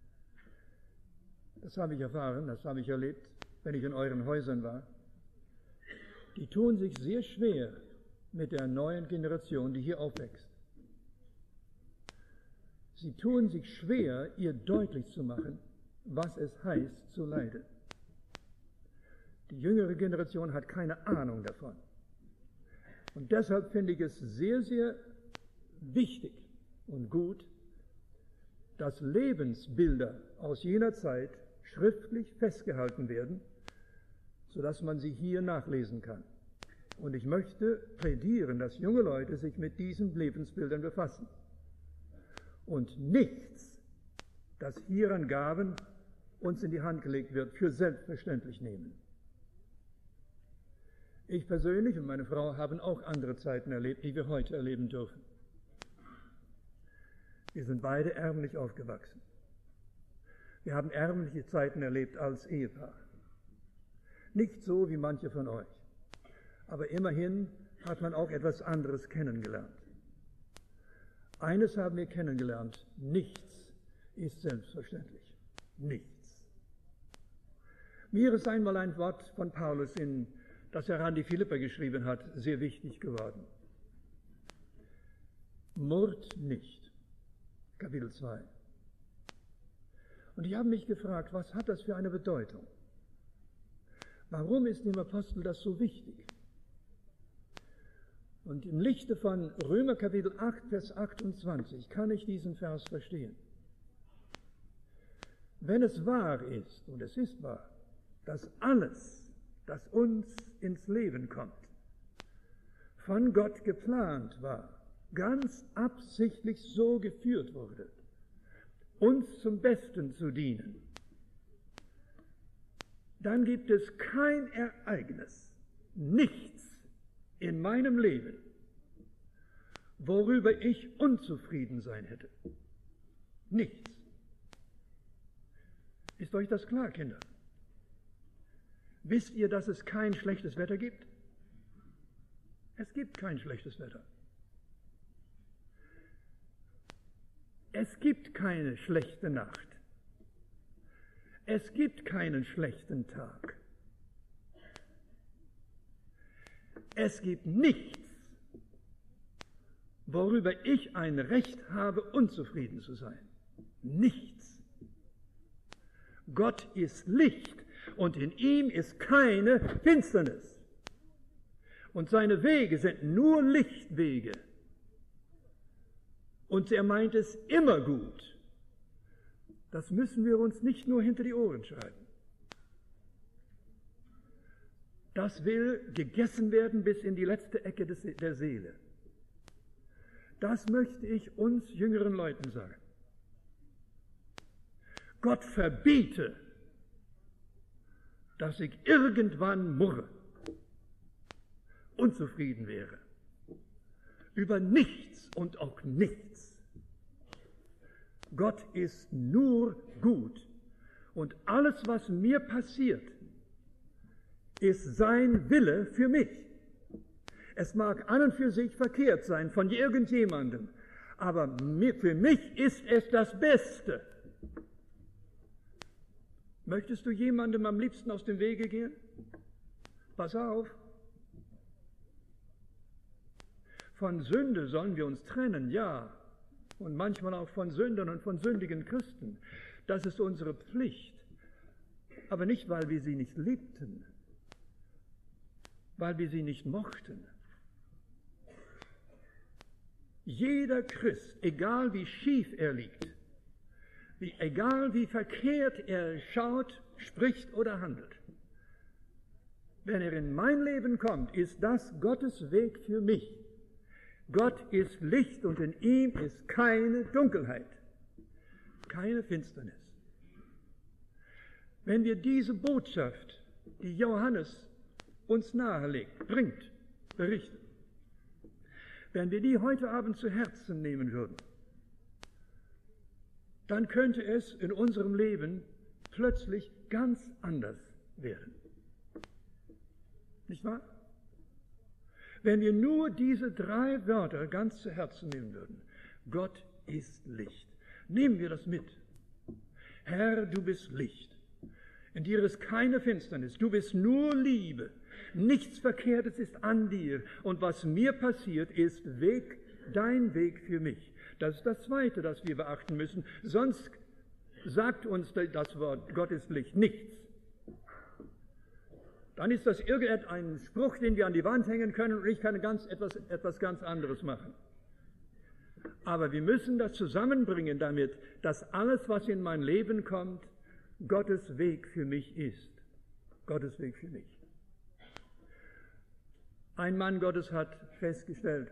das habe ich erfahren, das habe ich erlebt, wenn ich in euren Häusern war, die tun sich sehr schwer mit der neuen Generation, die hier aufwächst. Sie tun sich schwer, ihr deutlich zu machen, was es heißt zu leiden. Die jüngere Generation hat keine Ahnung davon. Und deshalb finde ich es sehr, sehr wichtig und gut, dass Lebensbilder aus jener Zeit schriftlich festgehalten werden, sodass man sie hier nachlesen kann. Und ich möchte plädieren, dass junge Leute sich mit diesen Lebensbildern befassen und nichts, das hier an Gaben uns in die Hand gelegt wird, für selbstverständlich nehmen. Ich persönlich und meine Frau haben auch andere Zeiten erlebt, die wir heute erleben dürfen. Wir sind beide ärmlich aufgewachsen. Wir haben ärmliche Zeiten erlebt als Ehepaar. Nicht so wie manche von euch. Aber immerhin hat man auch etwas anderes kennengelernt. Eines haben wir kennengelernt, nichts ist selbstverständlich. Nichts. Mir ist einmal ein Wort von Paulus, das er an die Philipper geschrieben hat, sehr wichtig geworden. Murrt nicht. Kapitel 2. Und ich habe mich gefragt, was hat das für eine Bedeutung? Warum ist dem Apostel das so wichtig? Und im Lichte von Römer Kapitel 8, Vers 28 kann ich diesen Vers verstehen. Wenn es wahr ist, und es ist wahr, dass alles, das uns ins Leben kommt, von Gott geplant war, ganz absichtlich so geführt wurde, uns zum Besten zu dienen, dann gibt es kein Ereignis, nichts in meinem Leben, worüber ich unzufrieden sein hätte. Nichts. Ist euch das klar, Kinder? Wisst ihr, dass es kein schlechtes Wetter gibt? Es gibt kein schlechtes Wetter. Es gibt keine schlechte Nacht. Es gibt keinen schlechten Tag. Es gibt nichts, worüber ich ein Recht habe, unzufrieden zu sein. Nichts. Gott ist Licht und in ihm ist keine Finsternis. Und seine Wege sind nur Lichtwege. Und er meint es immer gut. Das müssen wir uns nicht nur hinter die Ohren schreiben. Das will gegessen werden bis in die letzte Ecke der Seele. Das möchte ich uns jüngeren Leuten sagen. Gott verbiete, dass ich irgendwann murre, unzufrieden wäre, über nichts und auch nichts. Gott ist nur gut und alles, was mir passiert, ist sein Wille für mich. Es mag an und für sich verkehrt sein von irgendjemandem, aber für mich ist es das Beste. Möchtest du jemandem am liebsten aus dem Wege gehen? Pass auf. Von Sünde sollen wir uns trennen, ja. Und manchmal auch von Sündern und von sündigen Christen. Das ist unsere Pflicht. Aber nicht, weil wir sie nicht liebten, weil wir sie nicht mochten. Jeder Christ, egal wie schief er liegt, egal wie verkehrt er schaut, spricht oder handelt, wenn er in mein Leben kommt, ist das Gottes Weg für mich. Gott ist Licht und in ihm ist keine Dunkelheit, keine Finsternis. Wenn wir diese Botschaft, die Johannes uns nahelegt, bringt, berichtet, wenn wir die heute Abend zu Herzen nehmen würden, dann könnte es in unserem Leben plötzlich ganz anders werden. Nicht wahr? Wenn wir nur diese 3 Wörter ganz zu Herzen nehmen würden. Gott ist Licht. Nehmen wir das mit. Herr, du bist Licht. In dir ist keine Finsternis. Du bist nur Liebe. Nichts Verkehrtes ist an dir. Und was mir passiert, ist dein Weg für mich. Das ist das Zweite, das wir beachten müssen. Sonst sagt uns das Wort, Gott ist Licht, nichts. Dann ist das irgendein Spruch, den wir an die Wand hängen können und ich kann etwas ganz anderes machen. Aber wir müssen das zusammenbringen damit, dass alles, was in mein Leben kommt, Gottes Weg für mich ist. Gottes Weg für mich. Ein Mann Gottes hat festgestellt,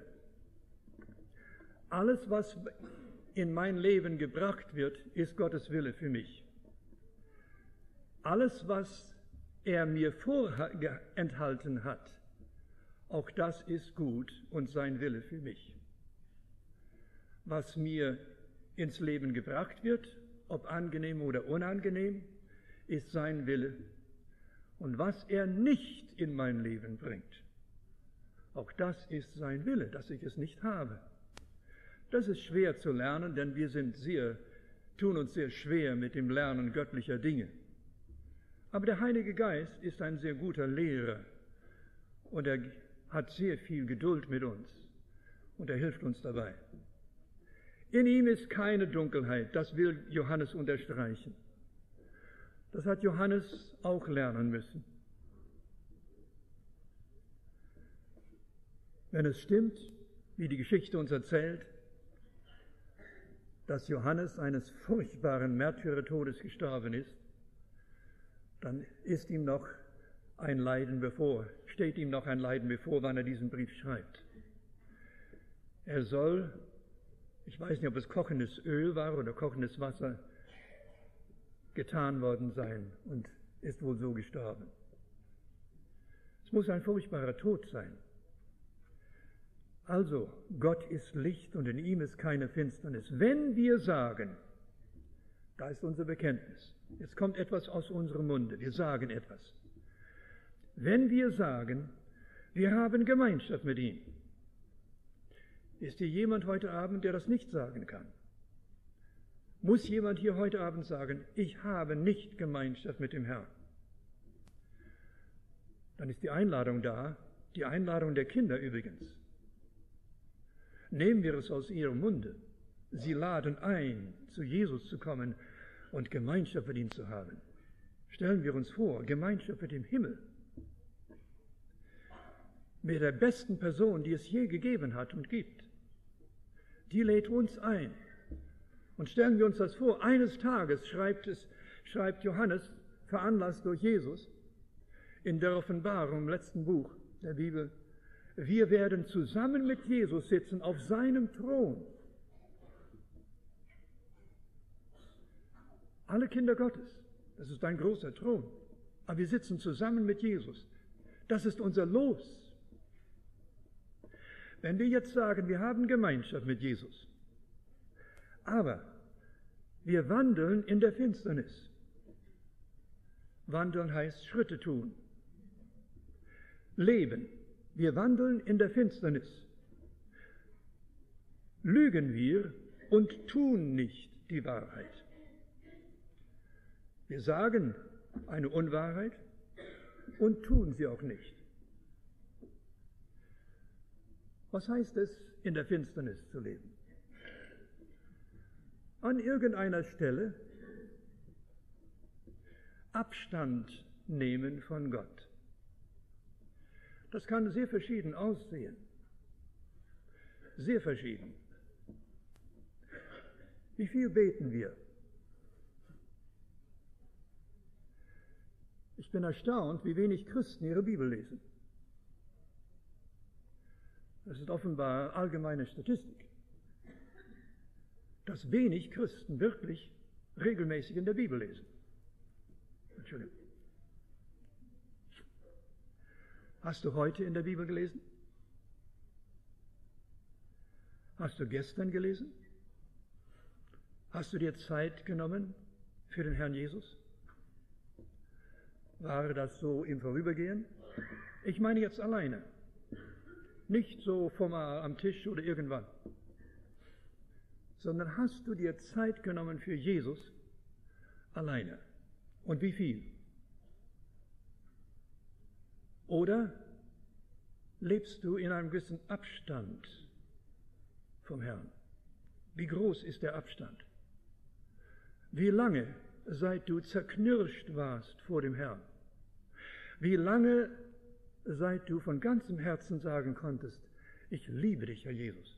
alles, was in mein Leben gebracht wird, ist Gottes Wille für mich. Alles, was er mir vorenthalten hat, auch das ist gut und sein Wille für mich. Was mir ins Leben gebracht wird, ob angenehm oder unangenehm, ist sein Wille. Und was er nicht in mein Leben bringt, auch das ist sein Wille, dass ich es nicht habe. Das ist schwer zu lernen, denn wir tun uns sehr schwer mit dem Lernen göttlicher Dinge. Aber der Heilige Geist ist ein sehr guter Lehrer und er hat sehr viel Geduld mit uns und er hilft uns dabei. In ihm ist keine Dunkelheit, das will Johannes unterstreichen. Das hat Johannes auch lernen müssen. Wenn es stimmt, wie die Geschichte uns erzählt, dass Johannes eines furchtbaren Märtyrertodes gestorben ist, dann steht ihm noch ein Leiden bevor, wann er diesen Brief schreibt. Er soll, ich weiß nicht, ob es kochendes Öl war oder kochendes Wasser, getan worden sein und ist wohl so gestorben. Es muss ein furchtbarer Tod sein. Also, Gott ist Licht und in ihm ist keine Finsternis. Wenn wir sagen, da ist unser Bekenntnis, jetzt kommt etwas aus unserem Munde, wir sagen etwas. Wenn wir sagen, wir haben Gemeinschaft mit ihm, ist hier jemand heute Abend, der das nicht sagen kann? Muss jemand hier heute Abend sagen, ich habe nicht Gemeinschaft mit dem Herrn? Dann ist die Einladung da, die Einladung der Kinder übrigens. Nehmen wir es aus ihrem Munde. Sie laden ein, zu Jesus zu kommen und Gemeinschaft mit ihm zu haben. Stellen wir uns vor, Gemeinschaft mit dem Himmel. Mit der besten Person, die es je gegeben hat und gibt. Die lädt uns ein. Und stellen wir uns das vor, eines Tages schreibt Johannes, veranlasst durch Jesus, in der Offenbarung, im letzten Buch der Bibel, wir werden zusammen mit Jesus sitzen auf seinem Thron. Alle Kinder Gottes, das ist ein großer Thron, aber wir sitzen zusammen mit Jesus. Das ist unser Los. Wenn wir jetzt sagen, wir haben Gemeinschaft mit Jesus, aber wir wandeln in der Finsternis. Wandeln heißt Schritte tun. Leben. Wir wandeln in der Finsternis. Lügen wir und tun nicht die Wahrheit. Wir sagen eine Unwahrheit und tun sie auch nicht. Was heißt es, in der Finsternis zu leben? An irgendeiner Stelle Abstand nehmen von Gott. Das kann sehr verschieden aussehen. Sehr verschieden. Wie viel beten wir? Ich bin erstaunt, wie wenig Christen ihre Bibel lesen. Das ist offenbar allgemeine Statistik, dass wenig Christen wirklich regelmäßig in der Bibel lesen. Entschuldigung. Hast du heute in der Bibel gelesen? Hast du gestern gelesen? Hast du dir Zeit genommen für den Herrn Jesus? War das so im Vorübergehen? Ich meine jetzt alleine. Nicht so formal am Tisch oder irgendwann. Sondern hast du dir Zeit genommen für Jesus alleine? Und wie viel? Oder lebst du in einem gewissen Abstand vom Herrn? Wie groß ist der Abstand? Wie lange, seit du zerknirscht warst vor dem Herrn? Wie lange, seit du von ganzem Herzen sagen konntest, ich liebe dich, Herr Jesus?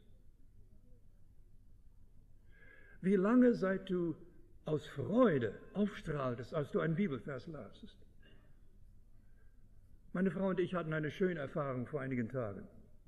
Wie lange, seit du aus Freude aufstrahltest, als du einen Bibelvers lasest? Meine Frau und ich hatten eine schöne Erfahrung vor einigen Tagen.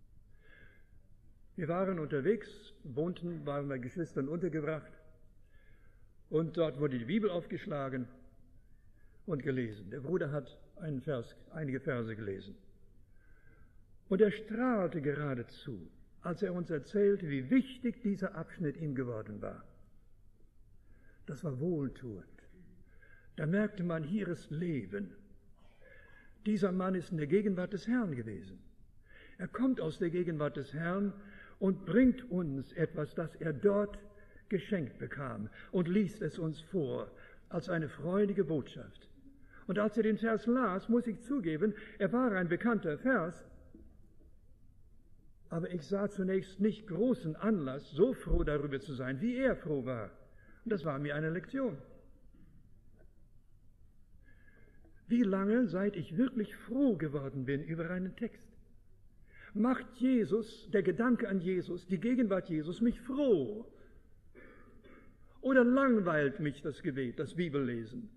Wir waren unterwegs, waren bei Geschwistern untergebracht und dort wurde die Bibel aufgeschlagen und gelesen. Der Bruder hat einige Verse gelesen. Und er strahlte geradezu, als er uns erzählte, wie wichtig dieser Abschnitt ihm geworden war. Das war wohltuend. Da merkte man, hier ist Leben. Dieser Mann ist in der Gegenwart des Herrn gewesen. Er kommt aus der Gegenwart des Herrn und bringt uns etwas, das er dort geschenkt bekam und liest es uns vor als eine freudige Botschaft. Und als er den Vers las, muss ich zugeben, er war ein bekannter Vers, aber ich sah zunächst nicht großen Anlass, so froh darüber zu sein, wie er froh war. Und das war mir eine Lektion. Wie lange, seit ich wirklich froh geworden bin über einen Text? Macht Jesus, der Gedanke an Jesus, die Gegenwart Jesus mich froh? Oder langweilt mich das Gebet, das Bibellesen?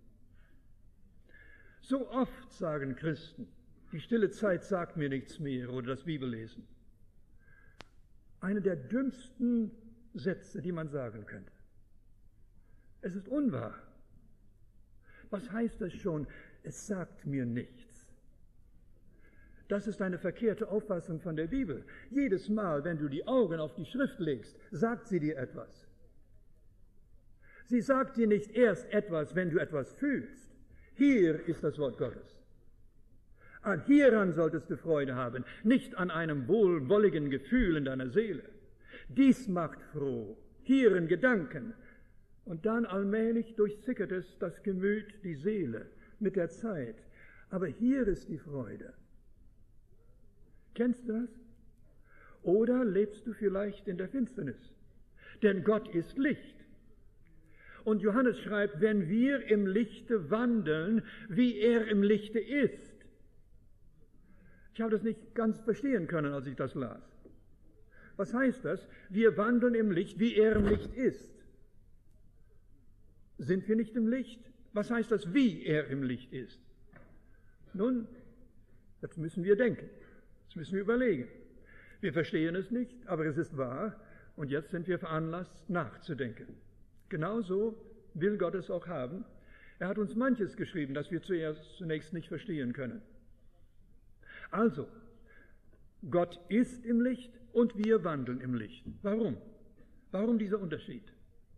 So oft sagen Christen, die stille Zeit sagt mir nichts mehr oder das Bibellesen. Eine der dümmsten Sätze, die man sagen könnte. Es ist unwahr. Was heißt das schon? Es sagt mir nichts. Das ist eine verkehrte Auffassung von der Bibel. Jedes Mal, wenn du die Augen auf die Schrift legst, sagt sie dir etwas. Sie sagt dir nicht erst etwas, wenn du etwas fühlst. Hier ist das Wort Gottes. Hieran solltest du Freude haben, nicht an einem wohlwolligen Gefühl in deiner Seele. Dies macht froh, hierin Gedanken. Und dann allmählich durchsickert es das Gemüt, die Seele mit der Zeit. Aber hier ist die Freude. Kennst du das? Oder lebst du vielleicht in der Finsternis? Denn Gott ist Licht. Und Johannes schreibt, wenn wir im Lichte wandeln, wie er im Lichte ist. Ich habe das nicht ganz verstehen können, als ich das las. Was heißt das? Wir wandeln im Licht, wie er im Licht ist. Sind wir nicht im Licht? Was heißt das, wie er im Licht ist? Nun, jetzt müssen wir denken. Jetzt müssen wir überlegen. Wir verstehen es nicht, aber es ist wahr. Und jetzt sind wir veranlasst, nachzudenken. Genauso will Gott es auch haben. Er hat uns manches geschrieben, das wir zunächst nicht verstehen können. Also, Gott ist im Licht und wir wandeln im Licht. Warum? Warum dieser Unterschied?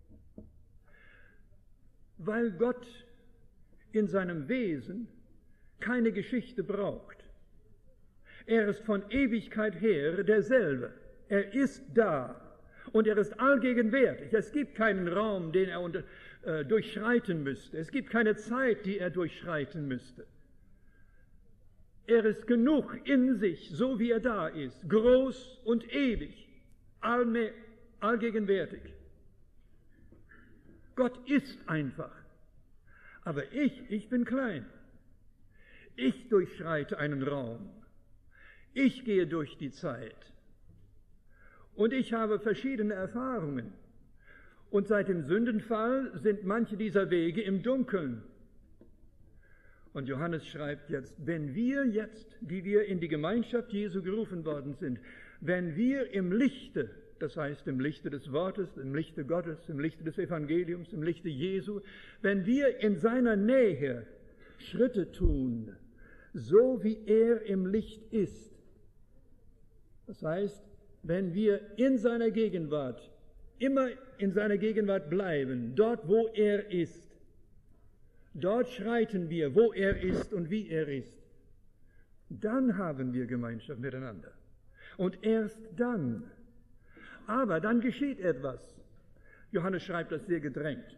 Weil Gott in seinem Wesen keine Geschichte braucht. Er ist von Ewigkeit her derselbe. Er ist da und er ist allgegenwärtig. Es gibt keinen Raum, den er durchschreiten müsste. Es gibt keine Zeit, die er durchschreiten müsste. Er ist genug in sich, so wie er da ist, groß und ewig, allgegenwärtig. Gott ist einfach. Aber ich bin klein. Ich durchschreite einen Raum. Ich gehe durch die Zeit. Und ich habe verschiedene Erfahrungen. Und seit dem Sündenfall sind manche dieser Wege im Dunkeln. Und Johannes schreibt jetzt, wenn wir jetzt, die wir in die Gemeinschaft Jesu gerufen worden sind, wenn wir im Lichte, das heißt im Lichte des Wortes, im Lichte Gottes, im Lichte des Evangeliums, im Lichte Jesu, wenn wir in seiner Nähe Schritte tun, so wie er im Licht ist, das heißt, wenn wir in seiner Gegenwart, immer in seiner Gegenwart bleiben, dort wo er ist, dort schreiten wir, wo er ist und wie er ist, dann haben wir Gemeinschaft miteinander. Und erst dann, aber dann geschieht etwas. Johannes schreibt das sehr gedrängt.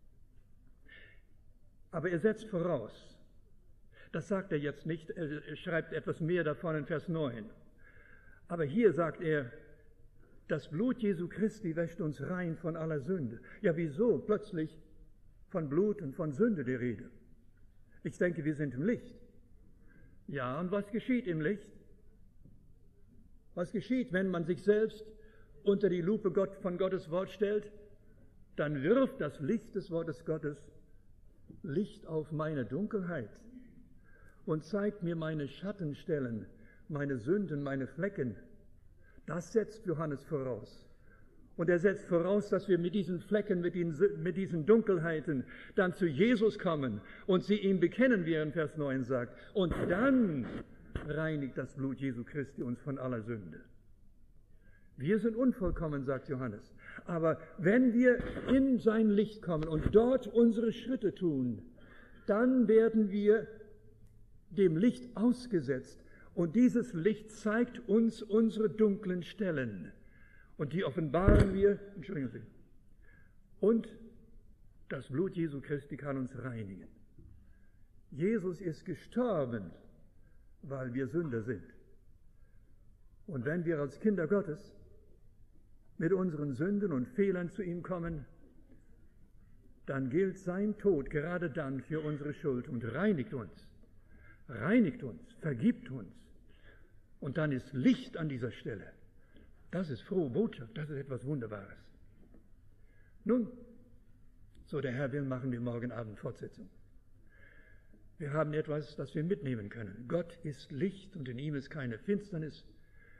Aber er setzt voraus, das sagt er jetzt nicht, er schreibt etwas mehr davon in Vers 9. Aber hier sagt er, das Blut Jesu Christi wäscht uns rein von aller Sünde. Ja, wieso plötzlich von Blut und von Sünde die Rede? Ich denke, wir sind im Licht. Ja, und was geschieht im Licht? Was geschieht, wenn man sich selbst unter die Lupe von Gottes Wort stellt? Dann wirft das Licht des Wortes Gottes Licht auf meine Dunkelheit und zeigt mir meine Schattenstellen, meine Sünden, meine Flecken. Das setzt Johannes voraus. Und er setzt voraus, dass wir mit diesen Flecken, mit diesen Dunkelheiten dann zu Jesus kommen und sie ihm bekennen, wie er in Vers 9 sagt. Und dann reinigt das Blut Jesu Christi uns von aller Sünde. Wir sind unvollkommen, sagt Johannes. Aber wenn wir in sein Licht kommen und dort unsere Schritte tun, dann werden wir dem Licht ausgesetzt. Und dieses Licht zeigt uns unsere dunklen Stellen. Und die offenbaren wir, entschuldigen Sie. Und das Blut Jesu Christi kann uns reinigen. Jesus ist gestorben, weil wir Sünder sind. Und wenn wir als Kinder Gottes mit unseren Sünden und Fehlern zu ihm kommen, dann gilt sein Tod gerade dann für unsere Schuld und reinigt uns, vergibt uns. Und dann ist Licht an dieser Stelle. Das ist frohe Botschaft, das ist etwas Wunderbares. Nun, so der Herr will, machen wir morgen Abend Fortsetzung. Wir haben etwas, das wir mitnehmen können. Gott ist Licht und in ihm ist keine Finsternis.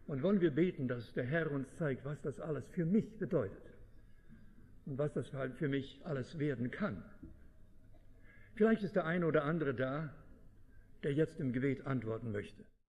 Und wollen wir beten, dass der Herr uns zeigt, was das alles für mich bedeutet und was das für mich alles werden kann. Vielleicht ist der eine oder andere da, der jetzt im Gebet antworten möchte.